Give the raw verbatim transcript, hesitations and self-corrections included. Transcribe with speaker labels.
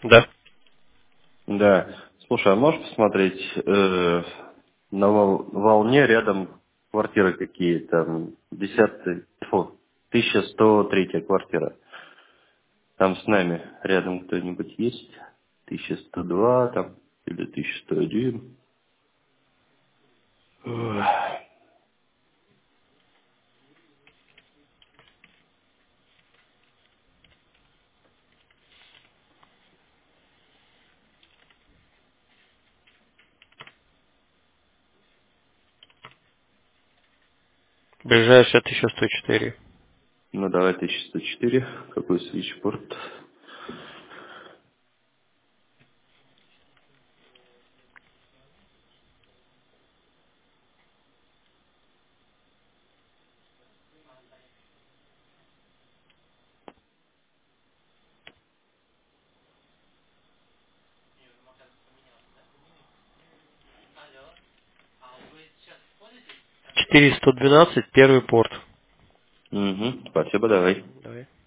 Speaker 1: Да.
Speaker 2: Да. Слушай, а можешь посмотреть э, на вол- волне рядом квартиры какие там? Десятый, фу, тысяча сто третья квартира. Там с нами рядом кто-нибудь есть? Тысяча сто два там или тысяча сто один. Ой.
Speaker 1: Ближайшая тысяча сто четыре.
Speaker 2: Ну давай тысяча сто четыре. Какой свитчпорт?
Speaker 1: четыреста двенадцать, первый порт.
Speaker 2: Угу, спасибо, давай.
Speaker 1: Давай.